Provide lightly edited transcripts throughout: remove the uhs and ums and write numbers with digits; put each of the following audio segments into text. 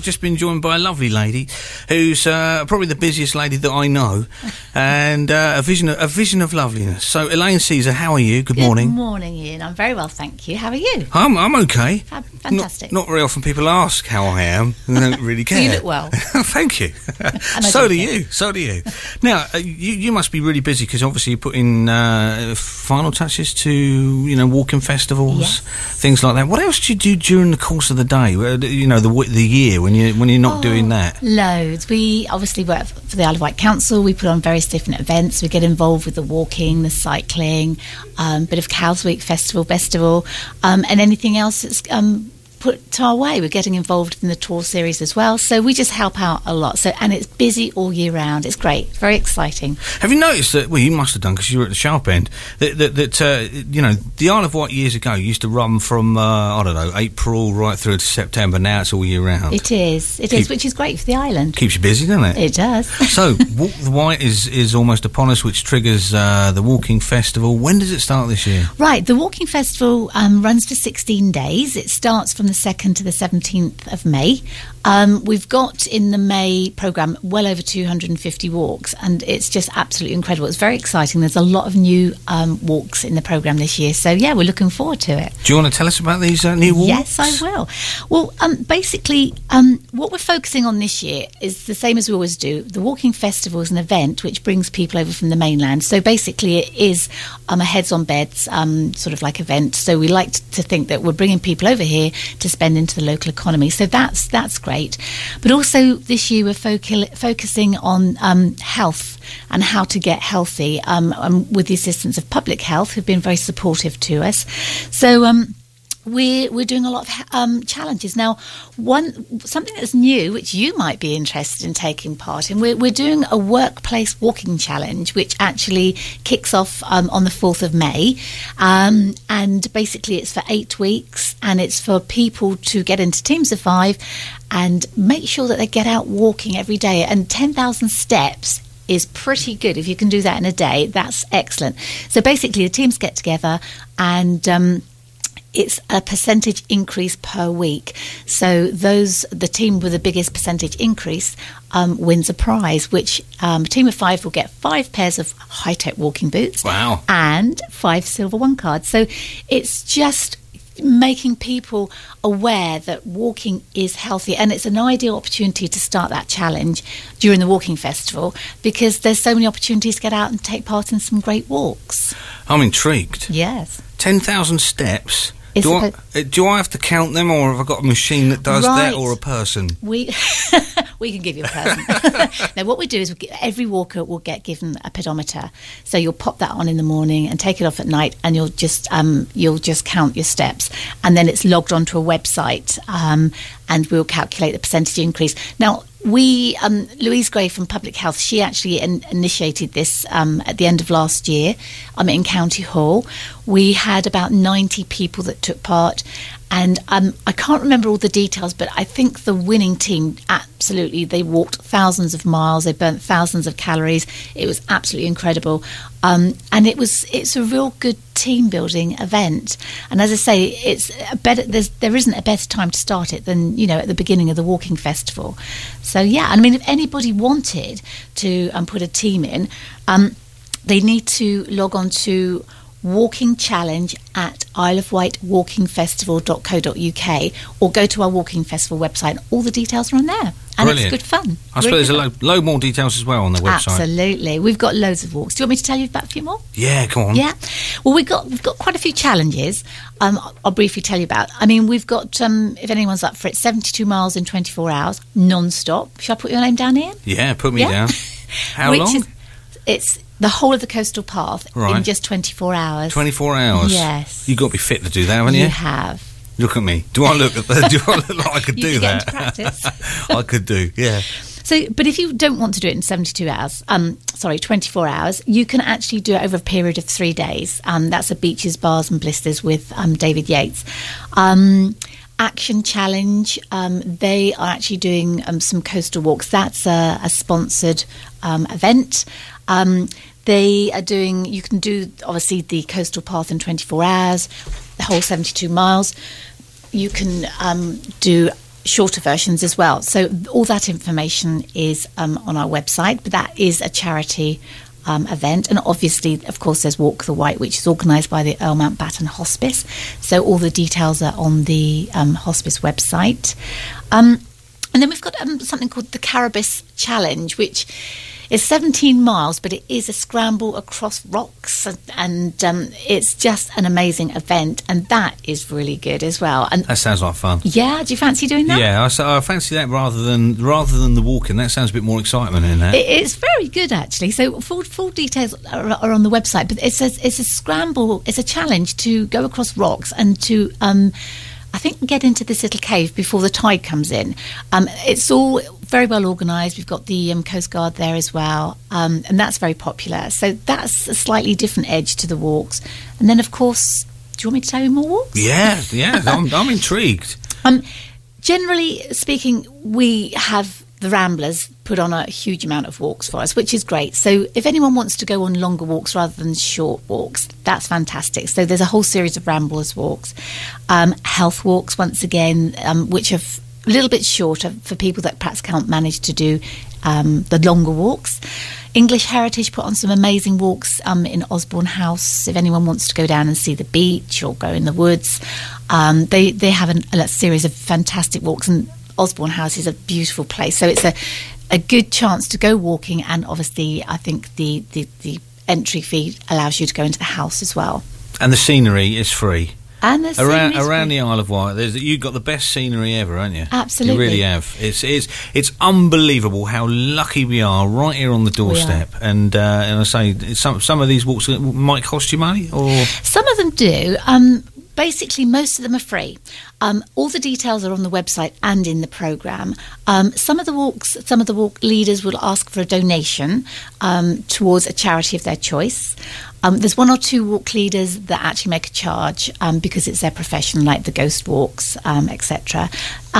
just been joined by a lovely lady who's probably the busiest lady that I know, and a vision of loveliness. So, Elaine Caesar, how are you? Good morning. Good morning, Ian. I'm very well, thank you. How are you? I'm okay. Fantastic. Not very often people ask how I am. They don't really care. You look well. Thank you. So do you. Now, you must be really busy because obviously you put in final touches to walking festivals, yes, things like that. What else do you do during the course of the day? The year when you're not doing that. Loads. We obviously work for the Isle of Wight Council. We put on various different events. We get involved with the walking, the cycling, bit of Cows Week festival, and anything else that's put to our way. We're getting involved in the tour series as well, so we just help out a lot. And it's busy all year round. It's great, very exciting. Have you noticed that? Well, you must have done because you were at the sharp end. That the Isle of Wight years ago used to run from April right through to September. Now it's all year round. It is, which is great for the island. Keeps you busy, doesn't it? It does. So Walk the Wight is almost upon us, which triggers the walking festival. When does it start this year? Right, the walking festival runs for 16 days. It starts from the 2nd to the 17th of May. We've got in the May programme well over 250 walks, and it's just absolutely incredible. It's very exciting. There's a lot of new walks in the programme this year, so yeah, we're looking forward to it. Do you want to tell us about these new walks? Yes, I will. Well, basically, what we're focusing on this year is the same as we always do. The Walking Festival is an event which brings people over from the mainland, so basically it is a heads on beds sort of like event, so we like to think that we're bringing people over here to spend into the local economy, so that's great. But also this year we're focusing on health and how to get healthy with the assistance of Public Health, who've been very supportive to us. So we're doing a lot of challenges now. Something that's new, which you might be interested in taking part in, we're doing a workplace walking challenge, which actually kicks off on the 4th of May, and basically it's for 8 weeks, and it's for people to get into teams of 5 and make sure that they get out walking every day. And 10,000 steps is pretty good. If you can do that in a day, that's excellent. So basically the teams get together, and it's a percentage increase per week. So the team with the biggest percentage increase wins a prize, which a team of 5 will get 5 pairs of high-tech walking boots. Wow. And 5 Silver One cards. So it's just making people aware that walking is healthy, and it's an ideal opportunity to start that challenge during the walking festival because there's so many opportunities to get out and take part in some great walks. I'm intrigued. Yes. 10,000 steps. Do I have to count them, or have I got a machine that does that, or a person? We can give you a person. Now, what we do is every walker will get given a pedometer. So you'll pop that on in the morning and take it off at night, and you'll just count your steps, and then it's logged onto a website, and we'll calculate the percentage increase. Now, Louise Gray from Public Health, she actually initiated this at the end of last year in County Hall. We had about 90 people that took part, and I can't remember all the details, but I think the winning team, absolutely, they walked thousands of miles, they burnt thousands of calories. It was absolutely incredible, and it's a real good team building event. And as I say, there isn't a better time to start it than at the beginning of the walking festival. So yeah, I mean, if anybody wanted to put a team in, they need to log on to Walking Challenge at isleofwightwalkingfestival.co.uk, or go to our Walking Festival website. All the details are on there, and Brilliant. It's good fun. I suppose there's a load more details as well on the website. Absolutely, we've got loads of walks. Do you want me to tell you about a few more? Yeah, go on. Yeah, well, we've got quite a few challenges. I'll briefly tell you about. I mean, we've got if anyone's up for it, 72 miles in 24 hours non-stop. Shall I put your name down, Ian? Yeah, put me down. How long? It's the whole of the coastal path in just 24 hours. 24 hours? Yes. You've got to be fit to do that, haven't you? You have. Look at me. Do I look like I could do that? Get into practice. I could do, yeah. So, but if you don't want to do it in 24 hours, you can actually do it over a period of 3 days. That's at Beaches, Bars and Blisters with David Yates. Action Challenge, they are actually doing some coastal walks. That's a sponsored event. They are doing, you can do obviously the coastal path in 24 hours, the whole 72 miles. You can do shorter versions as well. So all that information is on our website, but that is a charity event. And obviously, of course, there's Walk the White, which is organised by the Earl Mountbatten Hospice. So all the details are on the hospice website. And then we've got something called the Caribus Challenge, which is 17 miles, but it is a scramble across rocks, and it's just an amazing event, and that is really good as well. And that sounds like fun. Yeah, do you fancy doing that? Yeah, I fancy that rather than the walking. That sounds a bit more excitement in that. It's very good, actually. So full details are on the website, but it's a scramble. It's a challenge to go across rocks and to I think get into this little cave before the tide comes in. It's all very well organised. We've got the Coast Guard there as well, and that's very popular. So that's a slightly different edge to the walks. And then, of course, do you want me to tell you more walks? Yeah, I'm intrigued. Generally speaking, we have the Ramblers put on a huge amount of walks for us, which is great. So if anyone wants to go on longer walks rather than short walks, that's fantastic. So there's a whole series of Ramblers walks, health walks, once again, which are a little bit shorter for people that perhaps can't manage to do the longer walks. English Heritage put on some amazing walks in Osborne House. If anyone wants to go down and see the beach or go in the woods, they have a series of fantastic walks, and Osborne House is a beautiful place. So it's a good chance to go walking, and obviously I think the entry fee allows you to go into the house as well. And the scenery is free. And the around the Isle of Wight, you've got the best scenery ever, haven't you? Absolutely, you really have. It's unbelievable how lucky we are right here on the doorstep. And I say some of these walks might cost you money, or some of them do. Basically, most of them are free. All the details are on the website and in the programme. Some of the walk leaders will ask for a donation towards a charity of their choice. There's one or two walk leaders that actually make a charge because it's their profession, like the ghost walks, etc.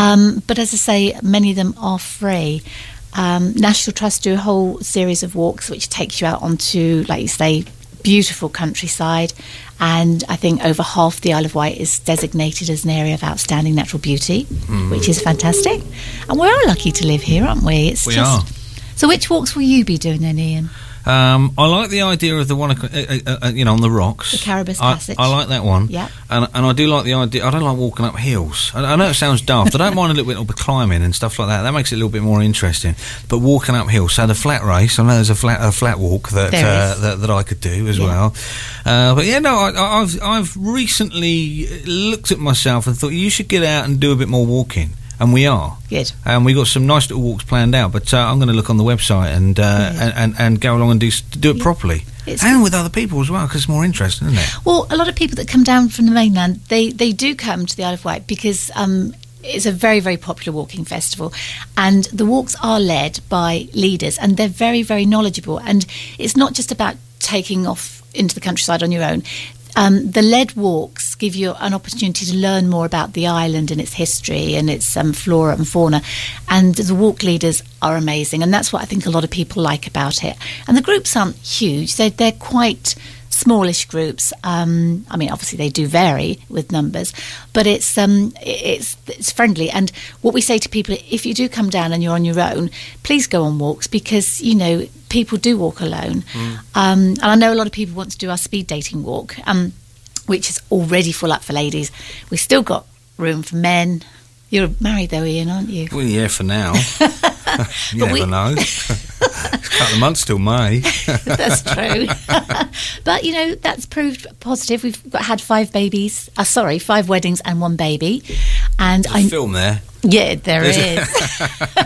But as I say, many of them are free. National Trust do a whole series of walks which takes you out onto, like you say, beautiful countryside, and I think over half the Isle of Wight is designated as an area of outstanding natural beauty, which is fantastic. And we're lucky to live here, aren't we? We are. So which walks will you be doing then, Ian? I like the idea of the one, on the rocks. The Caribus Passage. I like that one. Yeah. And I do like the idea. I don't like walking up hills. I know it sounds daft. I don't mind a little bit of climbing and stuff like that. That makes it a little bit more interesting. But walking up hills, so the flat race, I know there's a flat walk that I could do as well. But yeah, no, I've recently looked at myself and thought you should get out and do a bit more walking. And we are. Good. And we've got some nice little walks planned out, but I'm going to look on the website and go along and do it properly. And with other people as well, because it's more interesting, isn't it? Well, a lot of people that come down from the mainland, they do come to the Isle of Wight because it's a very, very popular walking festival, and the walks are led by leaders, and they're very, very knowledgeable. And it's not just about taking off into the countryside on your own. The led walks give you an opportunity to learn more about the island and its history and its flora and fauna, and the walk leaders are amazing, and that's what I think a lot of people like about it. And the groups aren't huge; they're quite smallish groups. I mean, obviously they do vary with numbers, but it's friendly. And what we say to people, if you do come down and you're on your own, please go on walks, because people do walk alone. And I know a lot of people want to do our speed dating walk, which is already full up for ladies. We've still got room for men. You're married though, Ian, aren't you? Well, yeah, for now. You never know. It's a couple of months till May. That's true. But, that's proved positive. We've had 5 babies. 5 weddings and 1 baby. And There's a film there. Yeah, there is.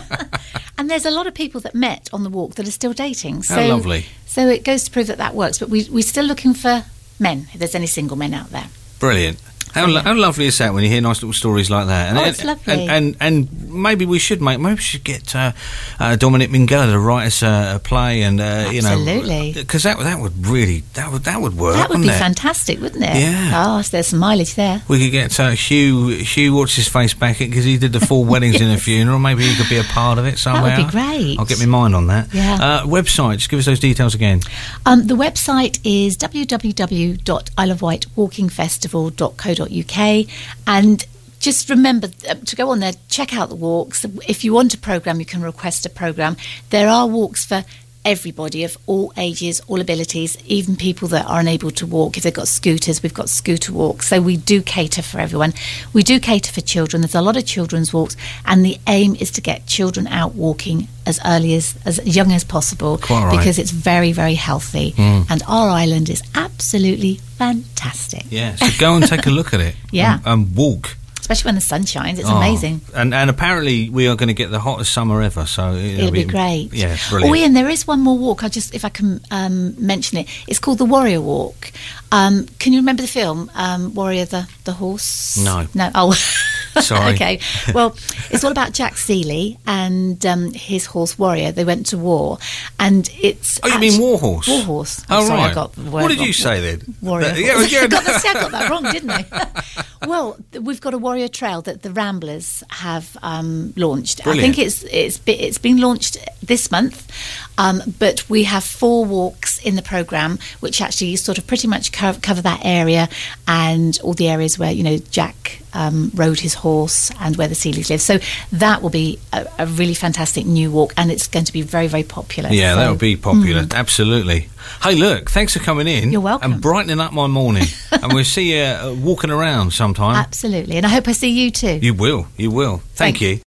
And there's a lot of people that met on the walk that are still dating. So, lovely. So it goes to prove that works. But we're still looking for men, if there's any single men out there. Brilliant. How lovely is that when you hear nice little stories like that? And it's lovely. And maybe we should get Dominic Minghella to write us a play, and absolutely, because that would really that would work. That would be it? Fantastic, wouldn't it? Yeah. Oh, so there's some mileage there. We could get Hugh what's his face back because he did the 4 weddings in a funeral. Maybe he could be a part of it somehow. That would be great. I'll get my mind on that. Yeah. Website. Just give us those details again. The website is www.isleofwightwalkingfestival.co.uk, and just remember to go on there, check out the walks. If you want a programme, you can request a programme. There are walks for everybody of all ages, all abilities, even people that are unable to walk. If they've got scooters, we've got scooter walks. So we do cater for everyone. We do cater for children. There's a lot of children's walks, and the aim is to get children out walking as early as young as possible. Quite right. Because it's very, very healthy. And our island is absolutely fantastic. Yeah, so go and take a look at it. Yeah. And walk. Especially when the sun shines, it's amazing. And apparently we are going to get the hottest summer ever, so it'll be great. Yeah, brilliant. Oh, Ian, there is one more walk. If I can mention it, it's called the Warrior Walk. Can you remember the film Warrior the Horse? No. Oh, sorry. Okay. Well, it's all about Jack Seeley and his horse Warrior. They went to war, and it's. Oh, you mean Warhorse? Warhorse. Oh, sorry, right. I got the word what did wrong. you say then? Warrior. Yeah. I got that wrong, didn't I? Well, we've got a Warrior Trail that the Ramblers have launched. Brilliant. I think it's been launched this month, but we have 4 walks in the programme, which actually sort of pretty much cover that area and all the areas where Jack rode his horse and where the Seeleys live. So that will be a really fantastic new walk, and it's going to be very, very popular. Yeah, that will be popular. Absolutely. Hey, look, thanks for coming in. You're welcome. And brightening up my morning. And we'll see you walking around sometime. Absolutely. And I hope I see you too. You will. Thank you.